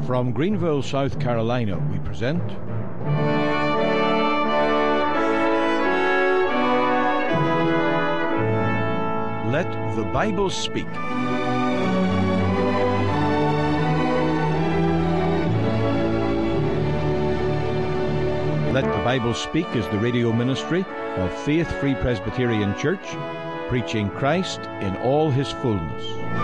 From Greenville, South Carolina, we present Let the Bible Speak. Let the Bible Speak is the radio ministry of Faith Free Presbyterian Church, preaching Christ in all his fullness.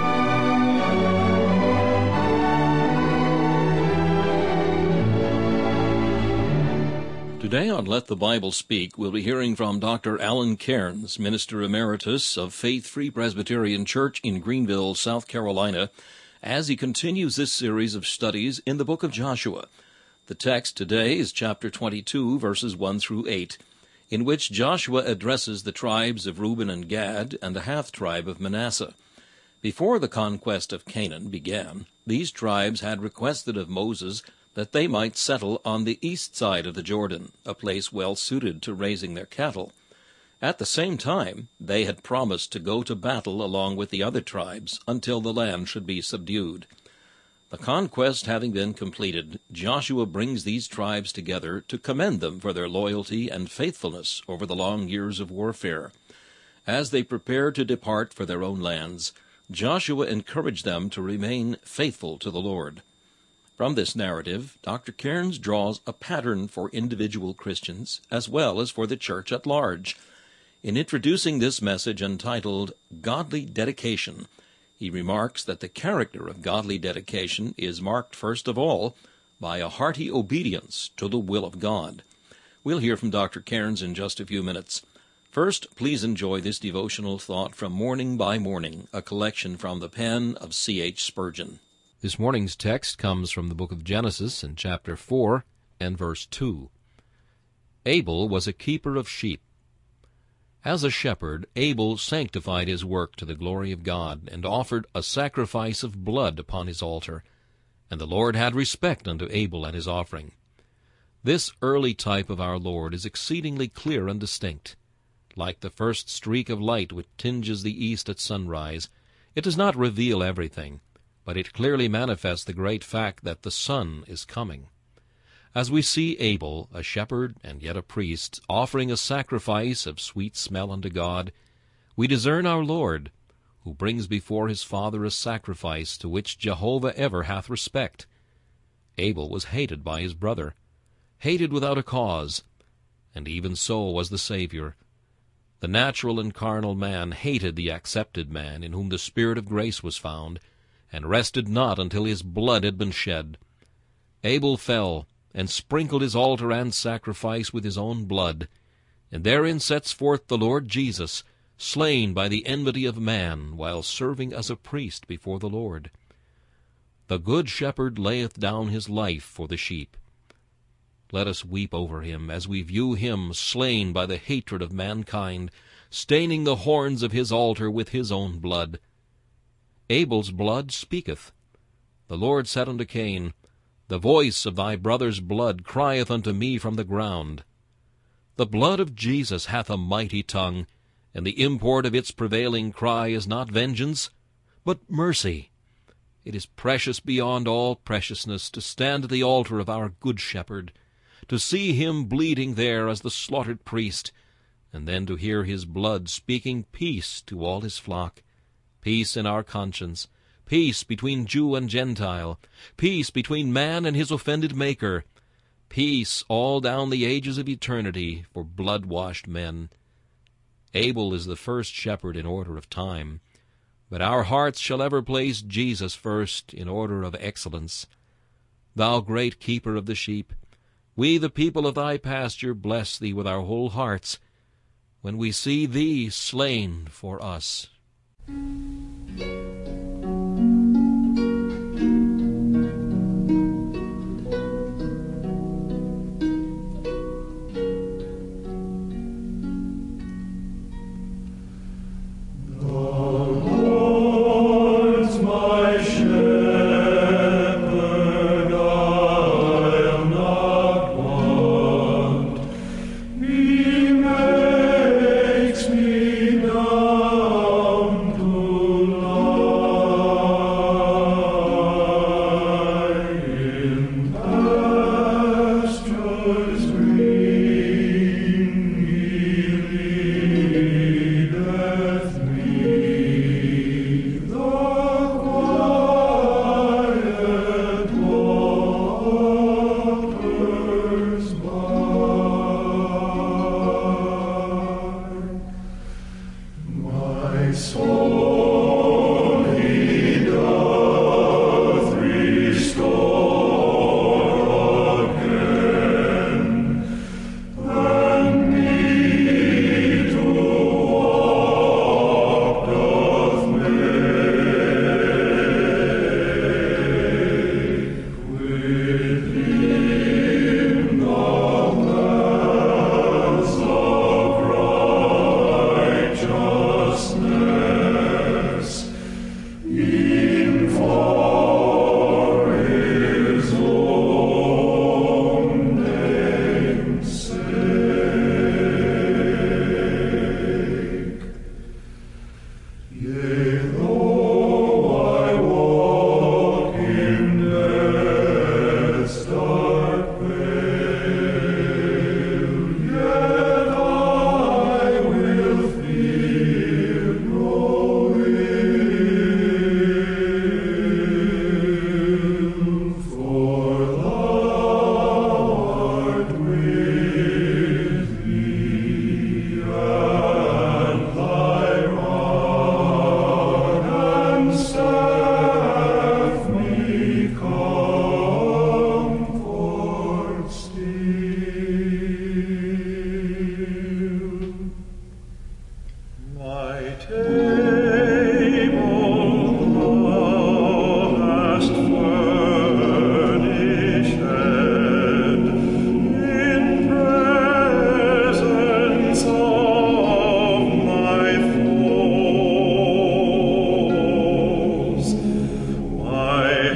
Today on Let the Bible Speak, we'll be hearing from Dr. Alan Cairns, Minister Emeritus of Faith Free Presbyterian Church in Greenville, South Carolina, as he continues this series of studies in the book of Joshua. The text today is chapter 22, verses 1 through 8, in which Joshua addresses the tribes of Reuben and Gad and the half-tribe of Manasseh. Before the conquest of Canaan began, these tribes had requested of Moses that they might settle on the east side of the Jordan, a place well suited to raising their cattle. At the same time, they had promised to go to battle along with the other tribes until the land should be subdued. The conquest having been completed, Joshua brings these tribes together to commend them for their loyalty and faithfulness over the long years of warfare. As they prepare to depart for their own lands, Joshua encouraged them to remain faithful to the Lord. From this narrative, Dr. Cairns draws a pattern for individual Christians as well as for the church at large. In introducing this message entitled Godly Dedication, he remarks that the character of godly dedication is marked first of all by a hearty obedience to the will of God. We'll hear from Dr. Cairns in just a few minutes. First, please enjoy this devotional thought from Morning by Morning, a collection from the pen of C.H. Spurgeon. This morning's text comes from the book of Genesis in chapter 4 and verse 2. Abel was a keeper of sheep. As a shepherd, Abel sanctified his work to the glory of God, and offered a sacrifice of blood upon his altar, and the Lord had respect unto Abel and his offering. This early type of our Lord is exceedingly clear and distinct. Like the first streak of light which tinges the east at sunrise, it does not reveal everything, but it clearly manifests the great fact that the sun is coming. As we see Abel, a shepherd and yet a priest, offering a sacrifice of sweet smell unto God, we discern our Lord, who brings before his Father a sacrifice to which Jehovah ever hath respect. Abel was hated by his brother, hated without a cause, and even so was the Savior. The natural and carnal man hated the accepted man in whom the Spirit of grace was found, and rested not until his blood had been shed. Abel fell, and sprinkled his altar and sacrifice with his own blood, and therein sets forth the Lord Jesus, slain by the enmity of man, while serving as a priest before the Lord. The good shepherd layeth down his life for the sheep. Let us weep over him as we view him slain by the hatred of mankind, staining the horns of his altar with his own blood. Abel's blood speaketh. The Lord said unto Cain, The voice of thy brother's blood crieth unto me from the ground. The blood of Jesus hath a mighty tongue, and the import of its prevailing cry is not vengeance, but mercy. It is precious beyond all preciousness to stand at the altar of our good shepherd, to see him bleeding there as the slaughtered priest, and then to hear his blood speaking peace to all his flock. Peace in our conscience, peace between Jew and Gentile, peace between man and his offended Maker, peace all down the ages of eternity for blood-washed men. Abel is the first shepherd in order of time, but our hearts shall ever place Jesus first in order of excellence. Thou great keeper of the sheep, we the people of thy pasture bless thee with our whole hearts, when we see thee slain for us. He makes me down to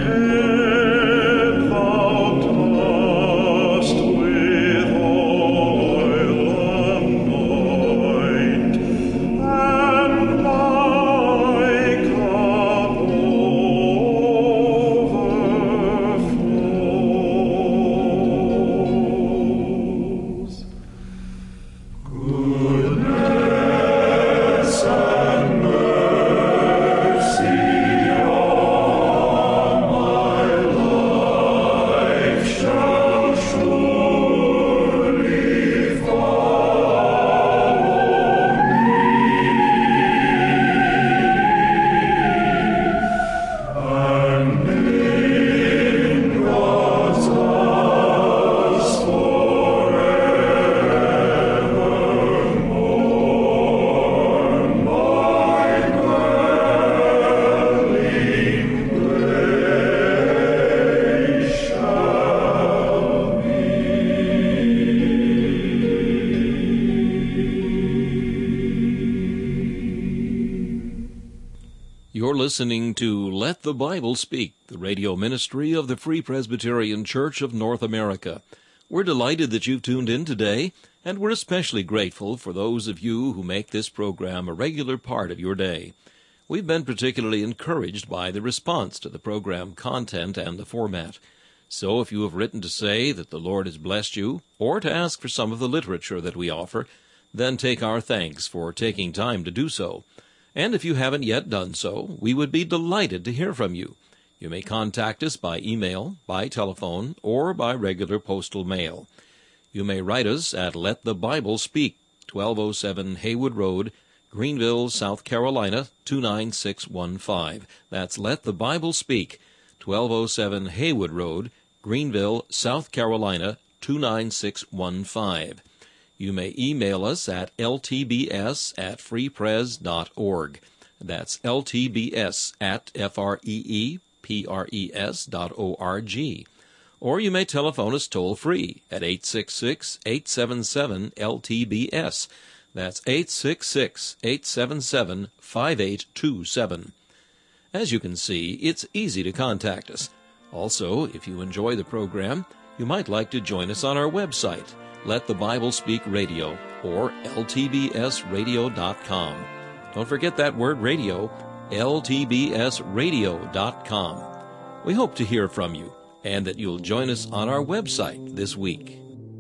You're listening to Let the Bible Speak, the radio ministry of the Free Presbyterian Church of North America. We're delighted that you've tuned in today, and we're especially grateful for those of you who make this program a regular part of your day. We've been particularly encouraged by the response to the program content and the format. So if you have written to say that the Lord has blessed you, or to ask for some of the literature that we offer, then take our thanks for taking time to do so. And if you haven't yet done so, we would be delighted to hear from you. You may contact us by email, by telephone, or by regular postal mail. You may write us at Let the Bible Speak, 1207 Haywood Road, Greenville, South Carolina, 29615. That's Let the Bible Speak, 1207 Haywood Road, Greenville, South Carolina, 29615. You may email us at ltbs@freepres.org. That's ltbs@freepres.org. Or you may telephone us toll-free at 866-877-LTBS. That's 866-877-5827. As you can see, it's easy to contact us. Also, if you enjoy the program, you might like to join us on our website, Let the Bible Speak Radio, or ltbsradio.com. Don't forget that word radio, ltbsradio.com. We hope to hear from you, and that you'll join us on our website this week.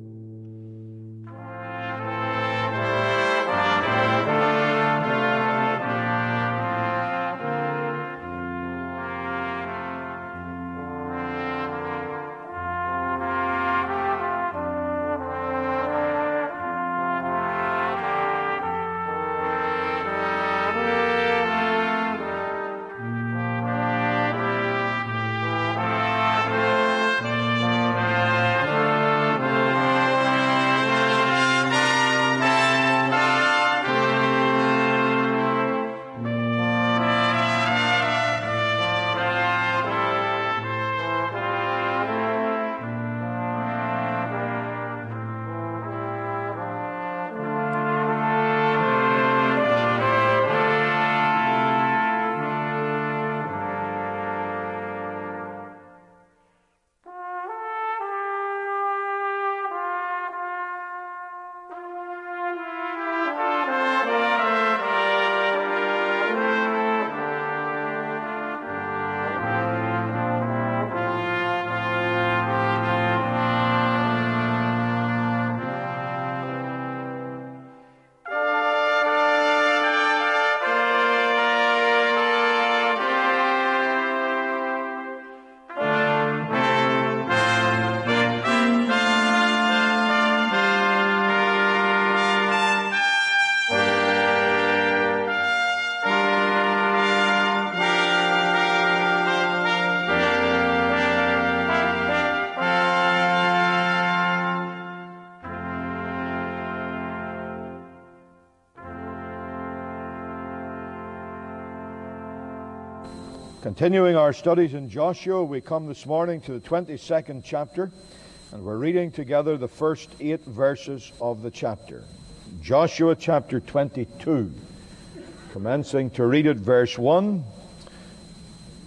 Continuing our studies in Joshua, we come this morning to the 22nd chapter, and we're reading together the first 8 verses of the chapter. Joshua chapter 22, commencing to read at verse 1.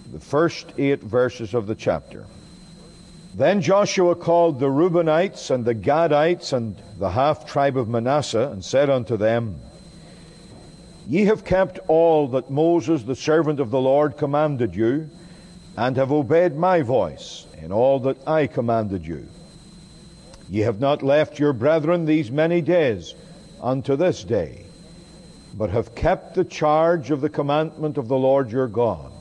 the first 8 verses of the chapter. Then Joshua called the Reubenites and the Gadites and the half-tribe of Manasseh, and said unto them, Ye have kept all that Moses the servant of the Lord commanded you, and have obeyed my voice in all that I commanded you. Ye have not left your brethren these many days unto this day, but have kept the charge of the commandment of the Lord your God.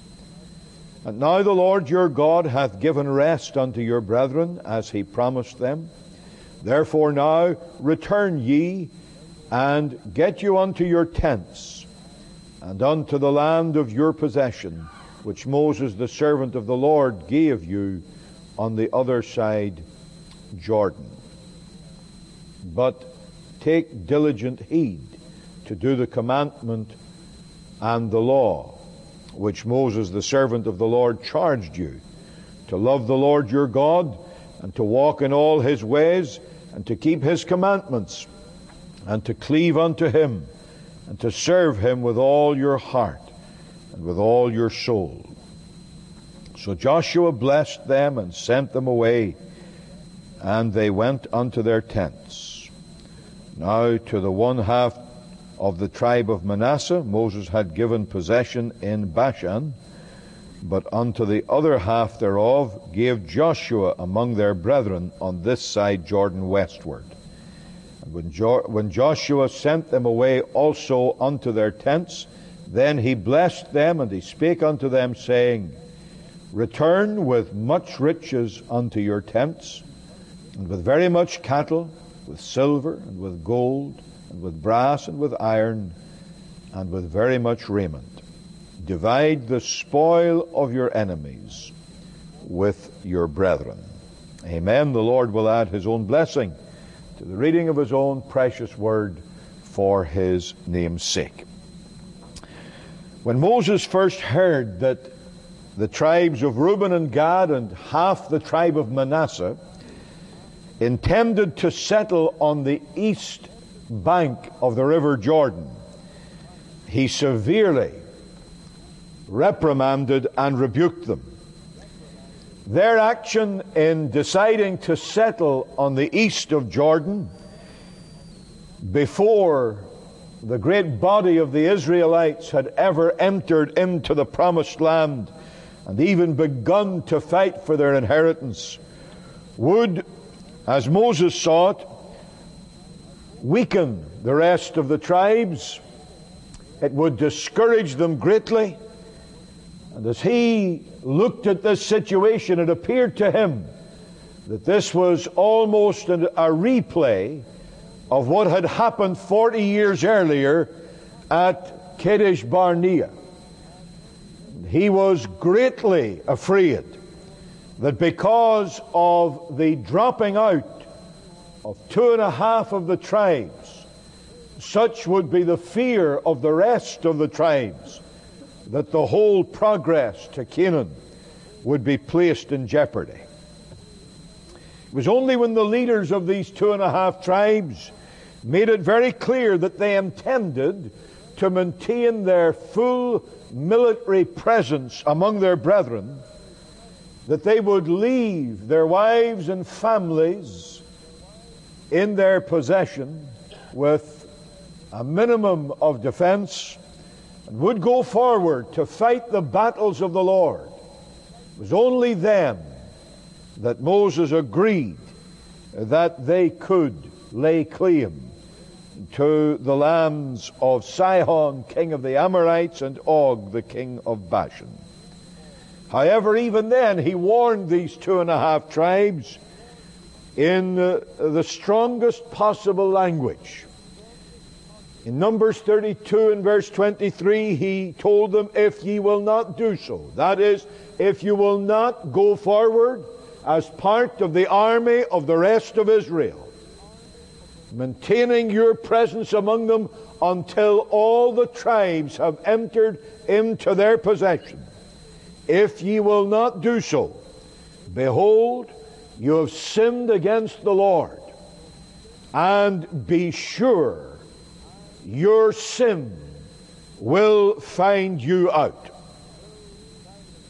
And now the Lord your God hath given rest unto your brethren, as he promised them. Therefore now return ye, and get you unto your tents, and unto the land of your possession, which Moses the servant of the Lord gave you on the other side Jordan. But take diligent heed to do the commandment and the law, which Moses the servant of the Lord charged you, to love the Lord your God, and to walk in all his ways, and to keep his commandments, and to cleave unto him, and to serve him with all your heart, and with all your soul. So Joshua blessed them, and sent them away, and they went unto their tents. Now to the one half of the tribe of Manasseh Moses had given possession in Bashan, but unto the other half thereof gave Joshua among their brethren on this side Jordan westward. And when Joshua sent them away also unto their tents, then he blessed them, and he spake unto them, saying, Return with much riches unto your tents, and with very much cattle, with silver, and with gold, and with brass, and with iron, and with very much raiment. Divide the spoil of your enemies with your brethren. Amen. The Lord will add his own blessing to the reading of his own precious word for his name's sake. When Moses first heard that the tribes of Reuben and Gad and half the tribe of Manasseh intended to settle on the east bank of the river Jordan, he severely reprimanded and rebuked them. Their action in deciding to settle on the east of Jordan before the great body of the Israelites had ever entered into the promised land and even begun to fight for their inheritance would, as Moses saw it, weaken the rest of the tribes. It would discourage them greatly. And as he looked at this situation, it appeared to him that this was almost a replay of what had happened 40 years earlier at Kadesh Barnea. He was greatly afraid that because of the dropping out of 2.5 of the tribes, such would be the fear of the rest of the tribes, that the whole progress to Canaan would be placed in jeopardy. It was only when the leaders of these 2.5 tribes made it very clear that they intended to maintain their full military presence among their brethren, that they would leave their wives and families in their possession with a minimum of defense, and would go forward to fight the battles of the Lord. It was only then that Moses agreed that they could lay claim to the lands of Sihon, king of the Amorites, and Og, the king of Bashan. However, even then, he warned these 2.5 tribes in the strongest possible language. In Numbers 32 and verse 23, he told them, if ye will not do so, that is, if you will not go forward as part of the army of the rest of Israel, maintaining your presence among them until all the tribes have entered into their possession, if ye will not do so, behold, you have sinned against the Lord, and be sure your sin will find you out.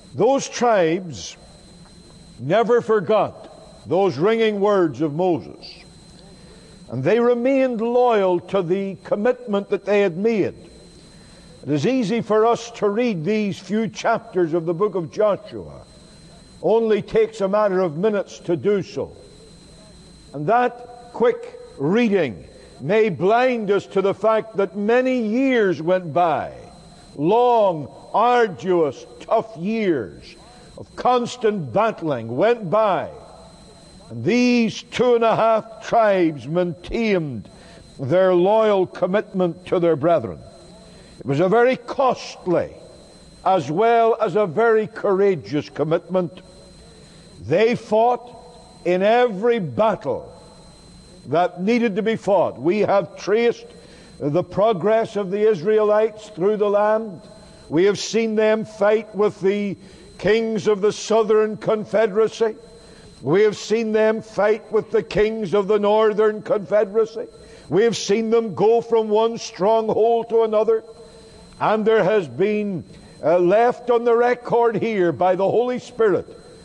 Those tribes never forgot those ringing words of Moses, and they remained loyal to the commitment that they had made. It is easy for us to read these few chapters of the book of Joshua. Only takes a matter of minutes to do so. And that quick reading may blind us to the fact that many years went by, long, arduous, tough years of constant battling went by, and these 2.5 tribes maintained their loyal commitment to their brethren. It was a very costly as well as a very courageous commitment. They fought in every battle that needed to be fought. We have traced the progress of the Israelites through the land. We have seen them fight with the kings of the southern confederacy. We have seen them fight with the kings of the northern confederacy. We have seen them go from one stronghold to another. And there has been left on the record here by the Holy Spirit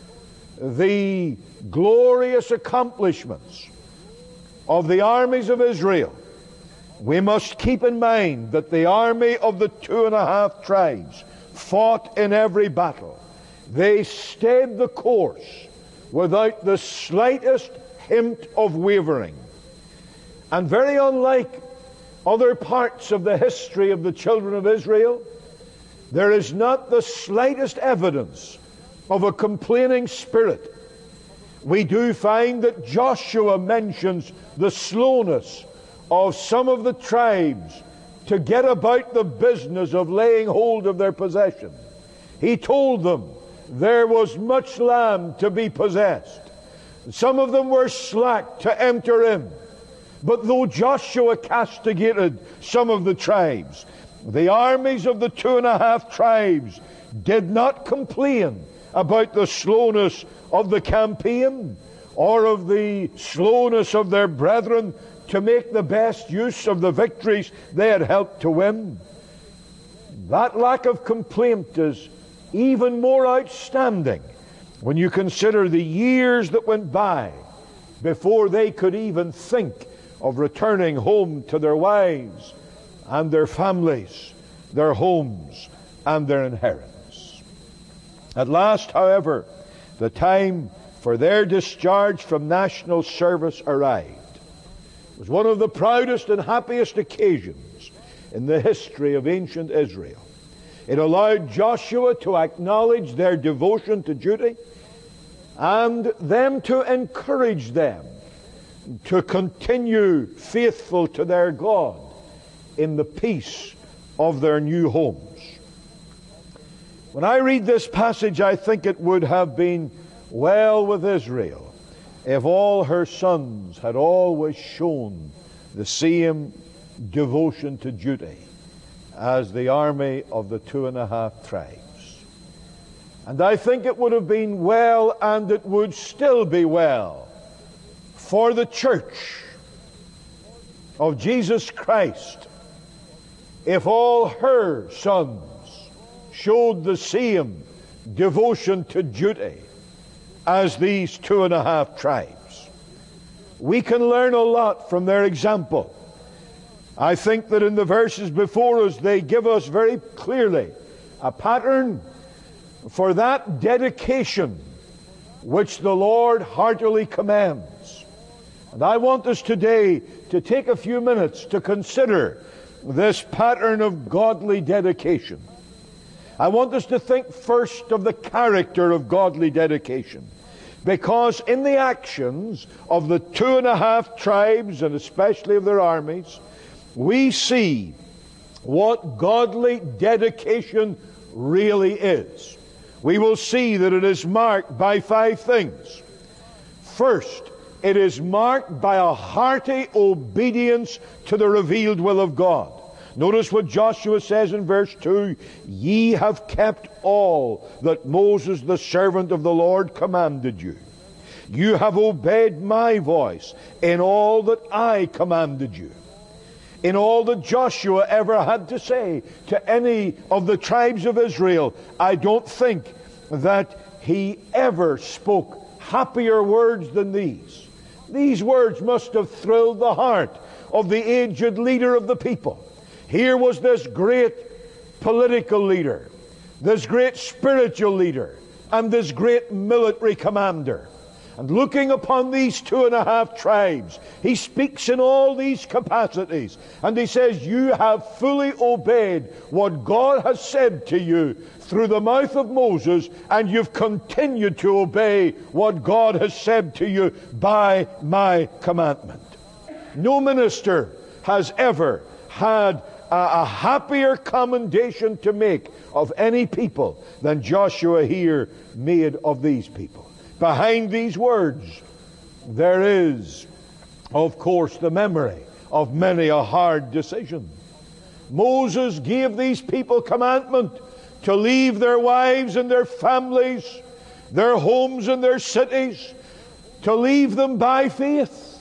the glorious accomplishments of the armies of Israel. We must keep in mind that the army of the 2.5 tribes fought in every battle. They stayed the course without the slightest hint of wavering. And very unlike other parts of the history of the children of Israel, there is not the slightest evidence of a complaining spirit. We do find that Joshua mentions the slowness of some of the tribes to get about the business of laying hold of their possession. He told them there was much land to be possessed. Some of them were slack to enter in. But though Joshua castigated some of the tribes, the armies of the 2.5 tribes did not complain about the slowness of the campaign or of the slowness of their brethren to make the best use of the victories they had helped to win. That lack of complaint is even more outstanding when you consider the years that went by before they could even think of returning home to their wives and their families, their homes and their inheritance. At last, however, the time for their discharge from national service arrived. It was one of the proudest and happiest occasions in the history of ancient Israel. It allowed Joshua to acknowledge their devotion to duty and them to encourage them to continue faithful to their God in the peace of their new homes. When I read this passage, I think it would have been well with Israel if all her sons had always shown the same devotion to duty as the army of the 2.5 tribes. And I think it would have been well, and it would still be well, for the church of Jesus Christ if all her sons showed the same devotion to duty as these 2.5 tribes. We can learn a lot from their example. I think that in the verses before us, they give us very clearly a pattern for that dedication which the Lord heartily commands. And I want us today to take a few minutes to consider this pattern of godly dedication. I want us to think first of the character of godly dedication, because in the actions of the 2.5 tribes, and especially of their armies, we see what godly dedication really is. We will see that it is marked by 5 things. First, it is marked by a hearty obedience to the revealed will of God. Notice what Joshua says in verse 2, "Ye have kept all that Moses the servant of the Lord commanded you. You have obeyed my voice in all that I commanded you." In all that Joshua ever had to say to any of the tribes of Israel, I don't think that he ever spoke happier words than these. These words must have thrilled the heart of the aged leader of the people. Here was this great political leader, this great spiritual leader, and this great military commander. And looking upon these 2.5 tribes, he speaks in all these capacities. And he says, you have fully obeyed what God has said to you through the mouth of Moses, and you've continued to obey what God has said to you by my commandment. No minister has ever had a happier commendation to make of any people than Joshua here made of these people. Behind these words, there is, of course, the memory of many a hard decision. Moses gave these people commandment to leave their wives and their families, their homes and their cities, to leave them by faith.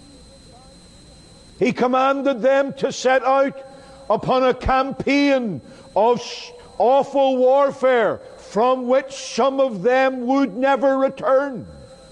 He commanded them to set out upon a campaign of awful warfare from which some of them would never return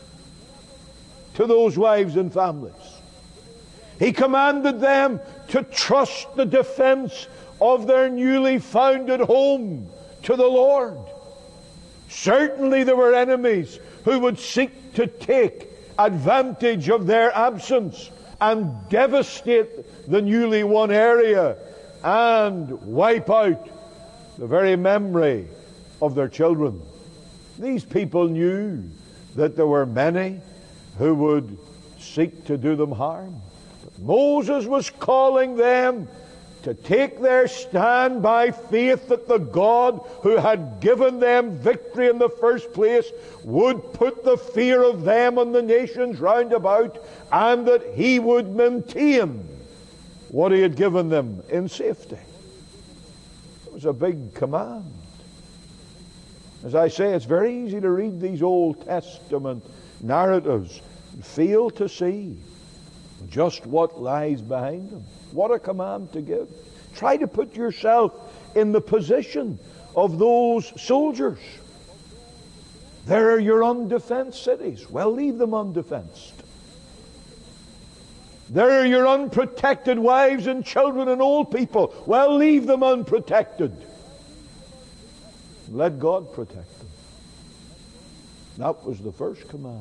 to those wives and families. He commanded them to trust the defense of their newly founded home to the Lord. Certainly there were enemies who would seek to take advantage of their absence and devastate the newly won area and wipe out the very memory of their children. These people knew that there were many who would seek to do them harm. But Moses was calling them to take their stand by faith that the God who had given them victory in the first place would put the fear of them on the nations round about, and that he would maintain what he had given them in safety. It was a big command. As I say, it's very easy to read these Old Testament narratives and fail to see just what lies behind them. What a command to give. Try to put yourself in the position of those soldiers. There are your undefensed cities. Well, leave them undefensed. There are your unprotected wives and children and old people. Well, leave them unprotected. Let God protect them. That was the first command.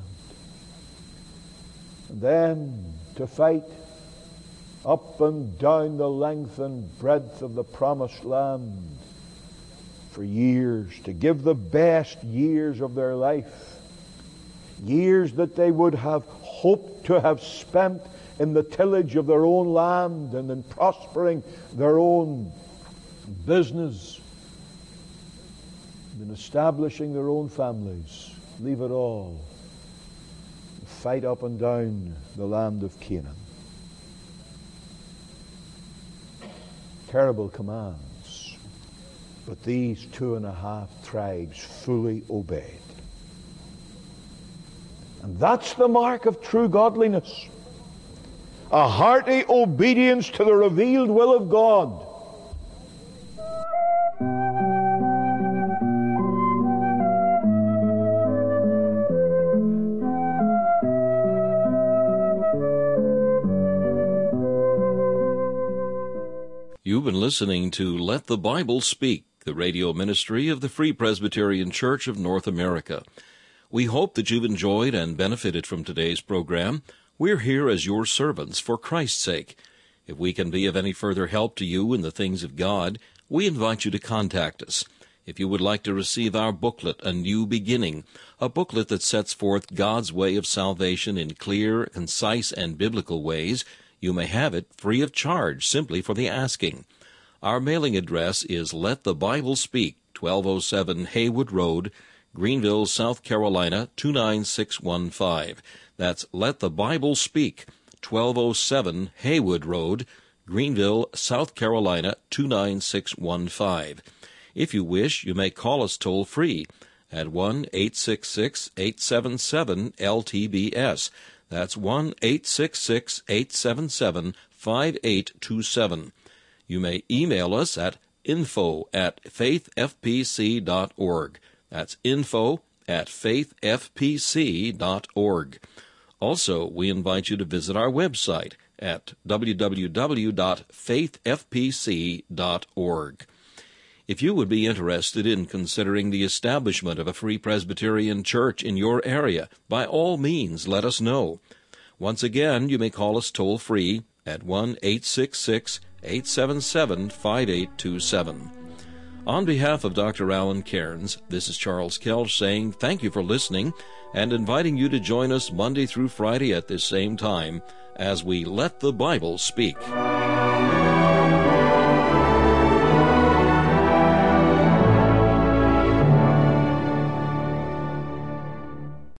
And then to fight up and down the length and breadth of the promised land for years, to give the best years of their life, years that they would have hoped to have spent in the tillage of their own land and in prospering their own business, in establishing their own families. Leave it all. Fight up and down the land of Canaan. Terrible commands. But these 2.5 tribes fully obeyed. And that's the mark of true godliness. A hearty obedience to the revealed will of God. You've been listening to Let the Bible Speak, the radio ministry of the Free Presbyterian Church of North America. We hope that you've enjoyed and benefited from today's program. We're here as your servants for Christ's sake. If we can be of any further help to you in the things of God, we invite you to contact us. If you would like to receive our booklet, A New Beginning, a booklet that sets forth God's way of salvation in clear, concise, and biblical ways, you may have it free of charge simply for the asking. Our mailing address is Let the Bible Speak, 1207 Haywood Road, Greenville, South Carolina, 29615. That's Let the Bible Speak, 1207 Haywood Road, Greenville, South Carolina, 29615. If you wish, you may call us toll-free at 1-866-877-LTBS. That's 1-866-877-5827. You may email us at info@faithfpc.org. That's info@faithfpc.org. Also, we invite you to visit our website at www.faithfpc.org. If you would be interested in considering the establishment of a Free Presbyterian Church in your area, by all means let us know. Once again, you may call us toll-free at 1-866-877-5827. On behalf of Dr. Alan Cairns, this is Charles Kelch saying thank you for listening and inviting you to join us Monday through Friday at this same time as we let the Bible speak.